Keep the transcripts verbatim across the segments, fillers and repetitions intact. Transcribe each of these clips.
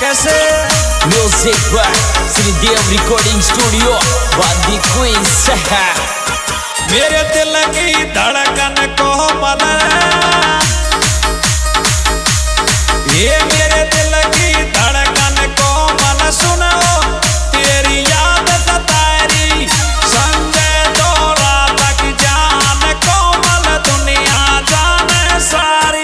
कैसे music by Shridev recording studio वादी क्वींस। मेरे दिल की धड़कन को मन, ये मेरे दिल की धड़कन को मन सुनो, तेरी याद सतारी संजय दौरा तक जान कोमल दुनिया जाने सारी।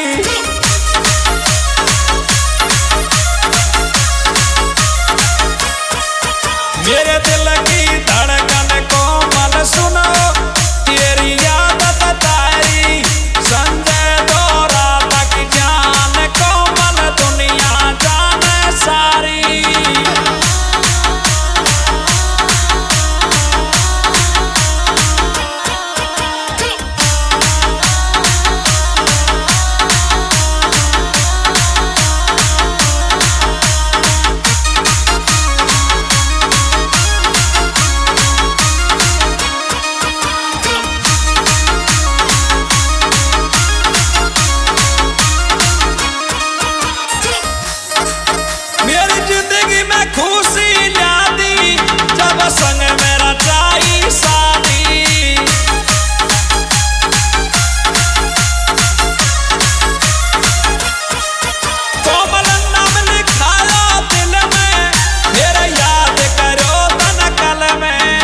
मेरे दिल की धड़कन को मन सुनो, तेरी याद सतारी संजय दौरा तक जान कोमल दुनिया जाने सारी। मेरी जिंदगी में खुशी लादी जब संग मेरा चाई शादी। कोमल नाम लिखाया दिल में, मेरा याद करो तन कल में।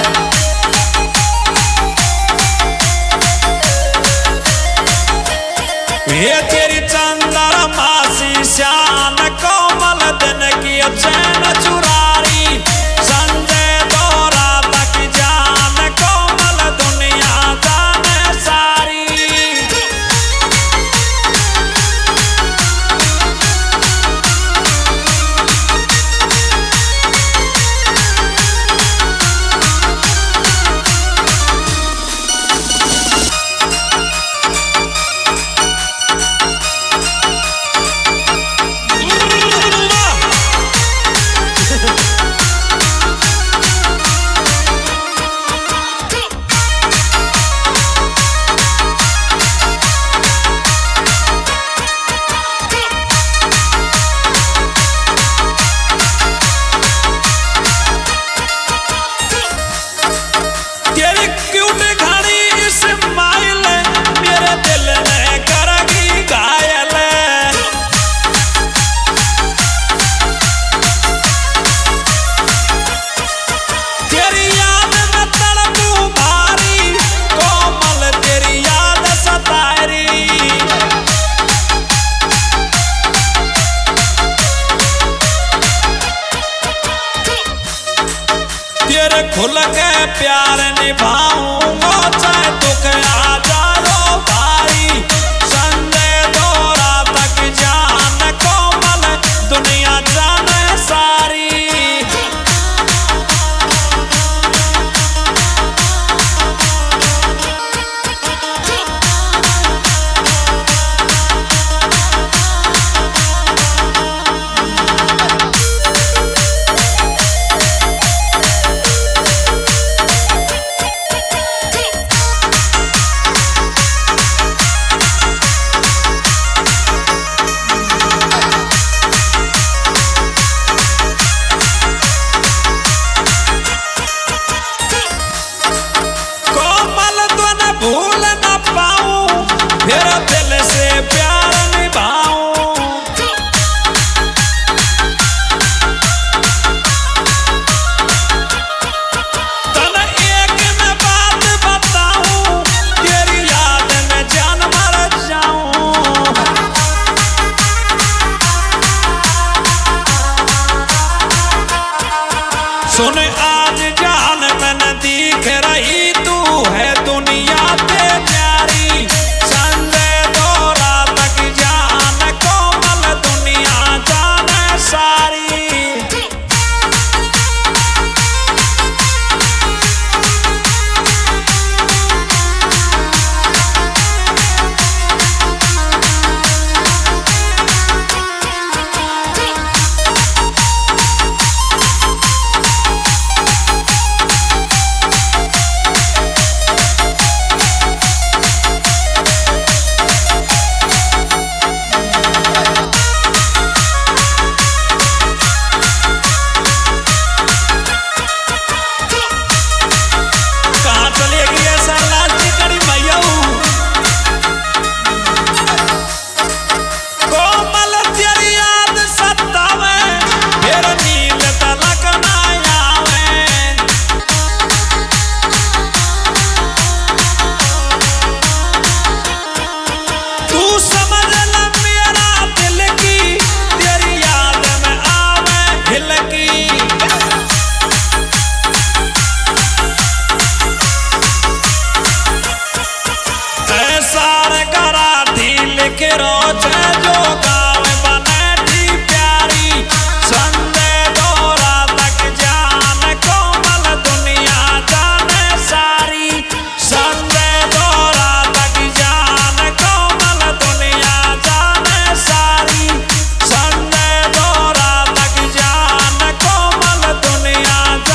ये तेरी चंदर मासी श्यान कोमल दिन की चैन चुरारी संजय दौरा तक जान कोमल दुनिया जाने सारी। तेरी क्यूट घड़ी स्माइल मेरे दिल ने करगी घायल। तेरी याद में तड़पू भारी कोमल तेरी याद सतारी। तेरे खुल के प्यार निभाऊंगा चाहे दुख आ जाओ भाई संजय दौरा तक जान कोमल दुनिया जाने सारी। रहे